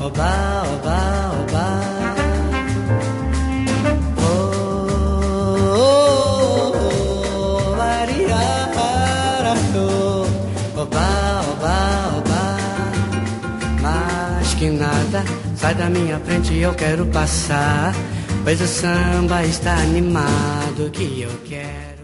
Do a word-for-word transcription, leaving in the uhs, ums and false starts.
oba, oba, oba. Oh, oh, oh, variarado. Oba, oba, oba. Mais que nada, sai da minha frente, eu quero passar. Pois o samba está animado, que eu quero.